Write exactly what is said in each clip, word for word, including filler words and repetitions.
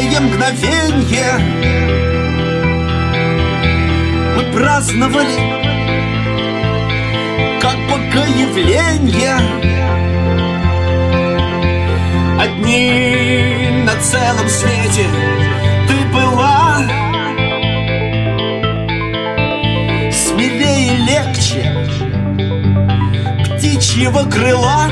редкое мгновенье мы праздновали, как богоявление. Одни на целом свете ты была, смелее и легче птичьего крыла.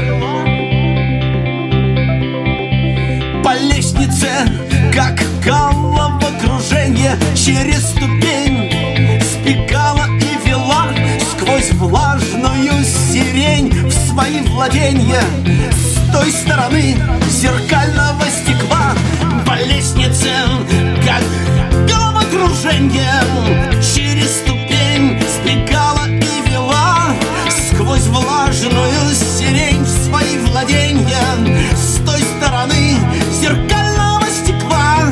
По лестнице, как головокружение, через ступень спекала и вела сквозь влажную сирень в свои владения. С той стороны зеркального стекла по лестнице, как головокружение, через ступень спекала и вела сквозь влажную сирень в свои владения. С той стороны зеркального стекла.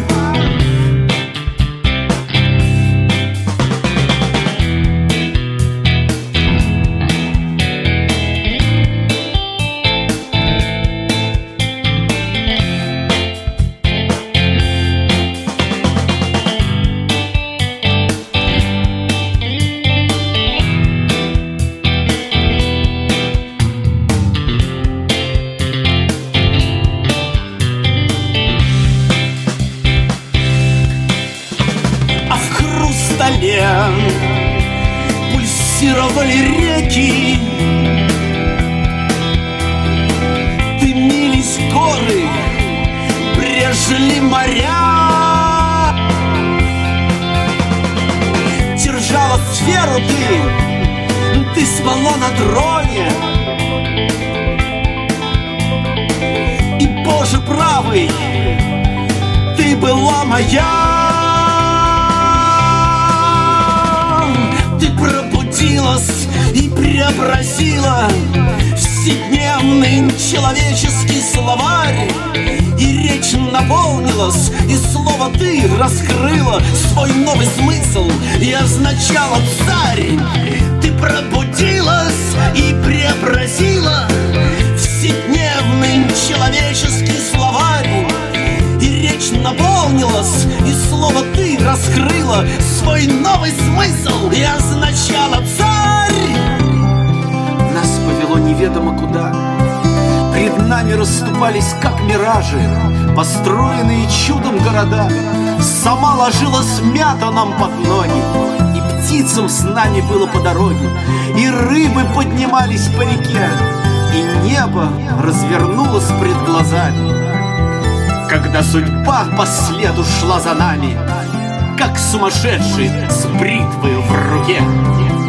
Пульсировали реки, дымились горы, брежели моря. Держала сферу ты, ты спала на троне. И, Боже правый, ты была моя. И преобразила вседневный человеческий словарь. И речь наполнилась, и слово ты раскрыла свой новый смысл и означало царь. Ты пробудилась и преобразила вседневный человеческий словарь. И речь наполнилась, и слово ты раскрыла свой новый смысл и означало царь. Нас повело неведомо куда. Пред нами расступались, как миражи, построенные чудом города. Сама ложилась мята нам под ноги, и птицам с нами было по дороге, и рыбы поднимались по реке, и небо развернулось пред глазами. Когда судьба по следу шла за нами, как сумасшедший с бритвой в руке.